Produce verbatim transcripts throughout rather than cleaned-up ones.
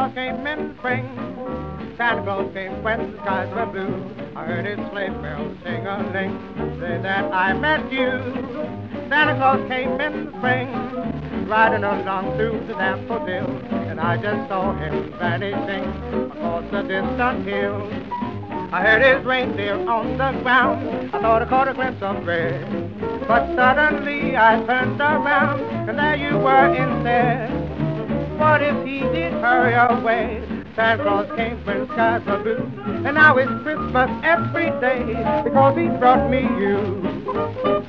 Claus came in spring. Santa Claus came when the skies were blue. I heard his sleigh bells sing a ling. Say that I met you. Santa Claus came in the spring, riding along through the daffodils, and I just saw him vanishing across the distant hills. I heard his reindeer on the ground. I thought I caught a glimpse of red, but suddenly I turned around, and there you were instead. What if he did hurry away? Santa Claus came when skies were blue, and now it's Christmas every day because he brought me you.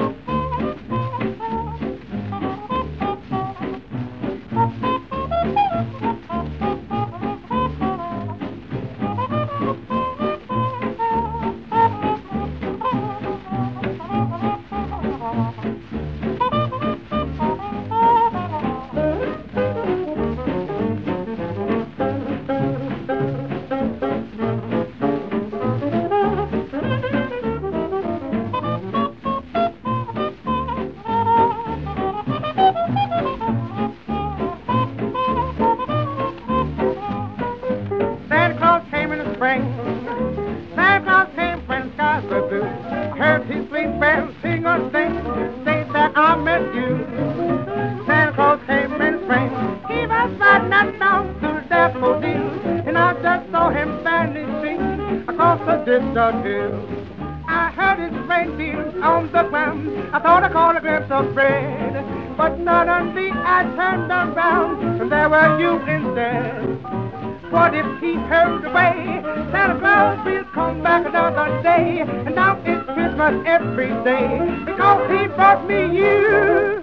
Santa Claus came in the spring. Santa Claus came when skies were blue. I heard his sleigh bells sing a sing, say that I met you. Santa Claus came in the spring. He was riding along through the daffodils, and I just saw him vanishing across the distant hills. I heard his reindeer on the ground. I thought I caught a glimpse of red, but suddenly I turned around, and there were you instead. What if he hurried away? Santa Claus will come back another day, and now it's Christmas every day because he brought me you.